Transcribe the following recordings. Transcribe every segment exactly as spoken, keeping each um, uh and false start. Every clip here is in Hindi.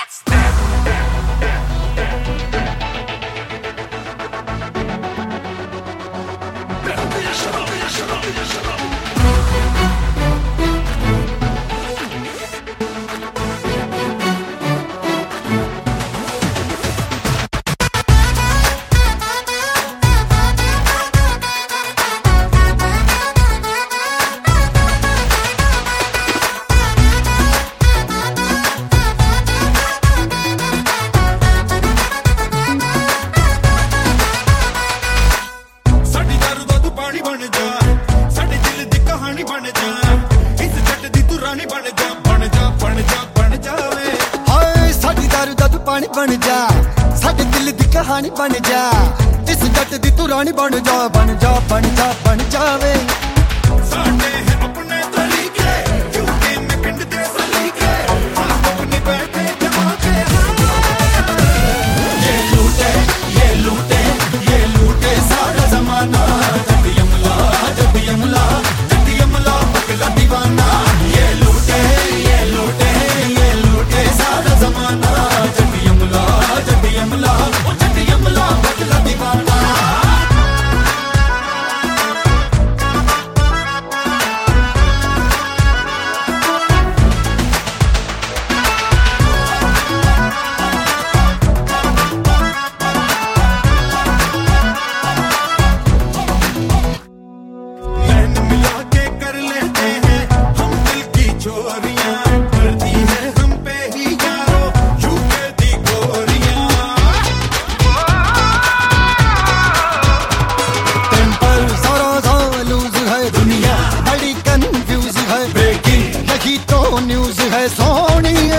पानी बन जा साडे दिल दी कहानी बन जा इस जट दी तू रानी बन जा बन जा बन जा बन जावे साडे है अपने तरीके क्योंकि मैं पिंड दे सलीके अपने बैठे जमा के ये लूटे ये लूटे ये लूटे सारा जमाना जब यमला जब यमला जब यमला पगला दीवाना ये लूटे ये लूटे ये लूटे सारा जमाना यमला ओ जट यमला बदला दीवाना नैन मिला के कर लेते हैं हम दिल की चोरियां करती है हम पे ही यारो यूके दी गोरियां न्यूज़ है सोनिए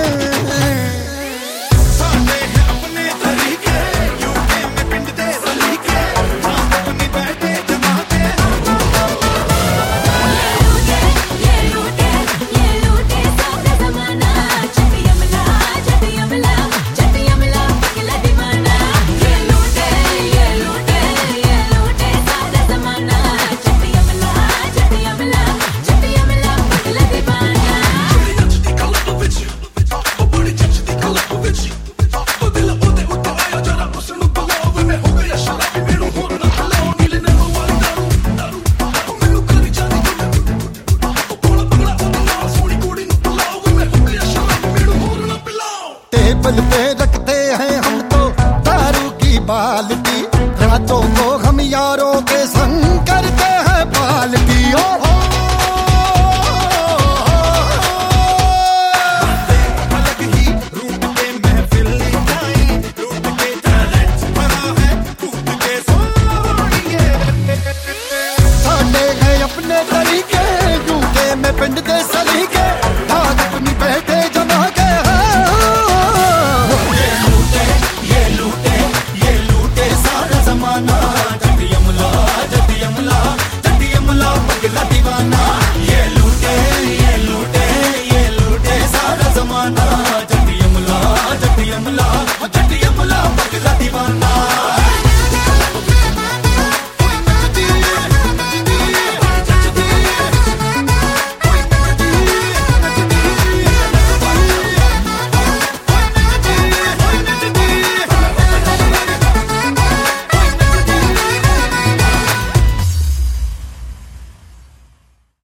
सामने है अपने तरीके यूके में पिंड दे सलीके हम अपनी बैठे जमाते ये लूटे ये लूटे सारा ज़माना जब यमला जब यमला जब यमला पगला दीवाना ये लूटे ये लूटे ये लूटे सारा ज़माना जब यमला जब यमला जब यमला पगला दीवाना टेबल पे